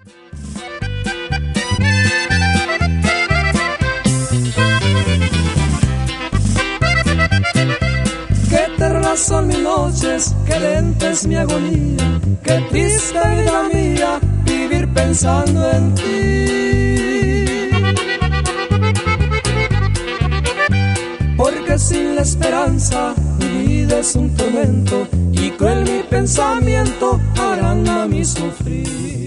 Qué eternas son mis noches, qué lenta es mi agonía, qué triste vida mía vivir pensando en ti. Porque sin la esperanza mi vida es un tormento y cruel mi pensamiento harán a mí sufrir.